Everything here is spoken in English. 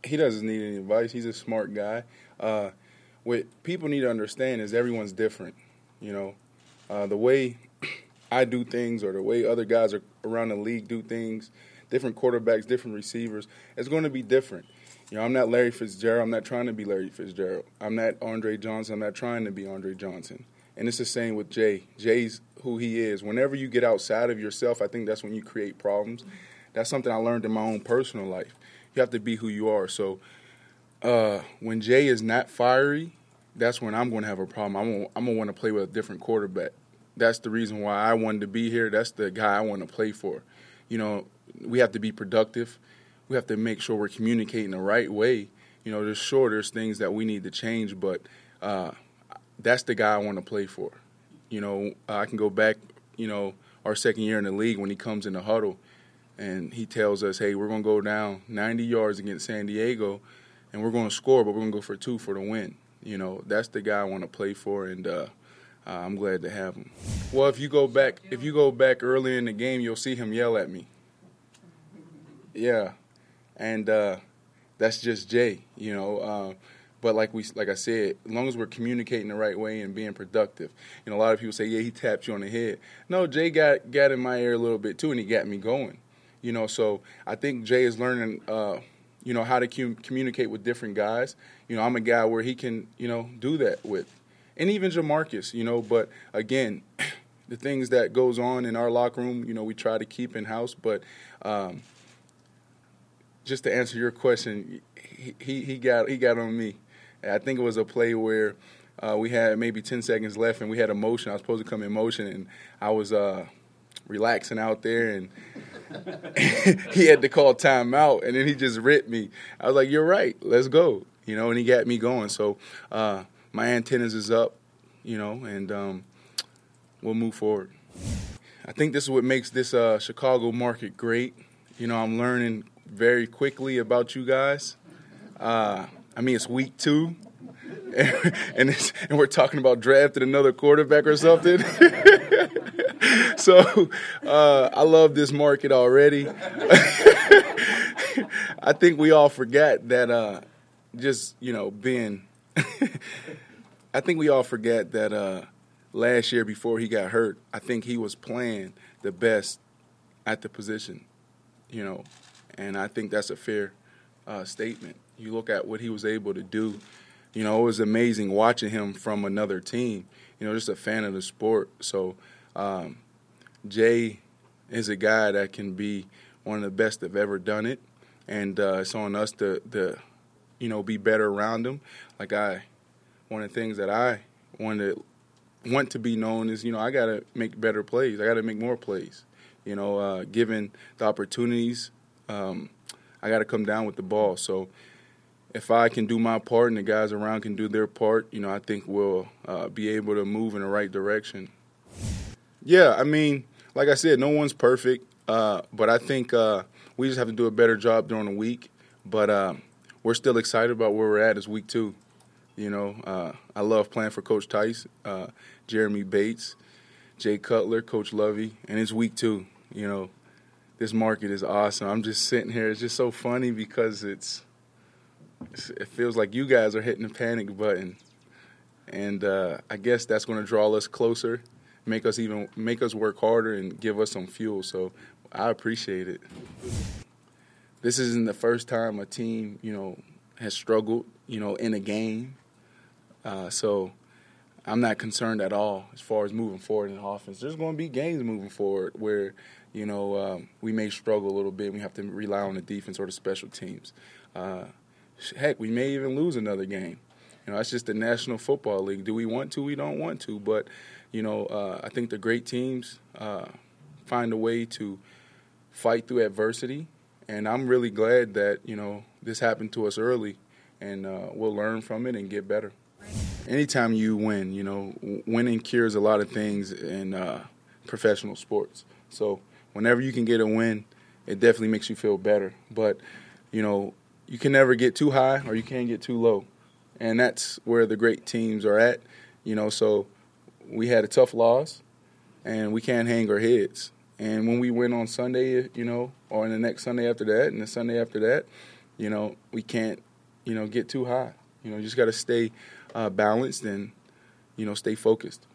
he doesn't need any advice. He's a smart guy. What people need to understand is everyone's different. You know, the way I do things or the way other guys around the league do things, different quarterbacks, different receivers, it's going to be different. You know, I'm not Larry Fitzgerald. I'm not trying to be Larry Fitzgerald. I'm not Andre Johnson. I'm not trying to be Andre Johnson. And it's the same with Jay. Jay's who he is. Whenever you get outside of yourself, I think that's when you create problems. That's something I learned in my own personal life. You have to be who you are. So when Jay is not fiery, that's when I'm going to have a problem. I'm going to want to play with a different quarterback. That's the reason why I wanted to be here. That's the guy I want to play for. You know, we have to be productive. We have to make sure we're communicating the right way. You know, there's things that we need to change, but that's the guy I want to play for. You know, I can go back, you know, our second year in the league when he comes in the huddle and he tells us, hey, we're going to go down 90 yards against San Diego and we're going to score, but we're going to go for 2 for the win. You know, that's the guy I want to play for, and I'm glad to have him. Well, if you go back early in the game, you'll see him yell at me. Yeah. And that's just Jay, you know. But like I said, as long as we're communicating the right way and being productive, you know, a lot of people say, yeah, he tapped you on the head. No, Jay got in my ear a little bit too, and he got me going. You know, so I think Jay is learning, you know, how to communicate with different guys. You know, I'm a guy where he can, you know, do that with, and even Jamarcus, you know. But again, the things that goes on in our locker room, you know, we try to keep in house, but. Just to answer your question, he got on me. I think it was a play where we had maybe 10 seconds left and we had a motion. I was supposed to come in motion, and I was relaxing out there, and he had to call timeout, and then he just ripped me. I was like, "You're right, let's go," you know, and he got me going. So my antennas is up, you know, and we'll move forward. I think this is what makes this Chicago market great. You know, I'm learning very quickly about you guys. I mean, it's week 2, and we're talking about drafting another quarterback or something. So I love this market already. I think we all forget that just, you know, being – I think we all forget that last year before he got hurt, I think he was playing the best at the position, you know. And I think that's a fair statement. You look at what he was able to do. You know, it was amazing watching him from another team. You know, just a fan of the sport. So Jay is a guy that can be one of the best that have ever done it. And it's on us to, you know, be better around him. Like one of the things that I want to be known is, you know, I got to make better plays. I got to make more plays. You know, given the opportunities, I got to come down with the ball. So if I can do my part and the guys around can do their part, you know, I think we'll be able to move in the right direction. Yeah, I mean, like I said, no one's perfect, but I think we just have to do a better job during the week. But we're still excited about where we're at. It's week 2. You know, I love playing for Coach Tice, Jeremy Bates, Jay Cutler, Coach Lovey, and it's week 2, you know. This market is awesome. I'm just sitting here. It's just so funny because it feels like you guys are hitting the panic button. And I guess that's going to draw us closer, make us work harder and give us some fuel. So I appreciate it. This isn't the first time a team, you know, has struggled, you know, in a game. So I'm not concerned at all as far as moving forward in the offense. There's going to be games moving forward where, you know, we may struggle a little bit. We have to rely on the defense or the special teams. Heck, we may even lose another game. You know, that's just the National Football League. Do we want to? We don't want to. But, you know, I think the great teams find a way to fight through adversity. And I'm really glad that, you know, this happened to us early, and we'll learn from it and get better. Anytime you win, you know, winning cures a lot of things in professional sports. So whenever you can get a win, it definitely makes you feel better. But, you know, you can never get too high or you can't get too low. And that's where the great teams are at, you know. So we had a tough loss, and we can't hang our heads. And when we win on Sunday, you know, or in the next Sunday after that and the Sunday after that, we can't, get too high. You just got to stay balanced and, stay focused.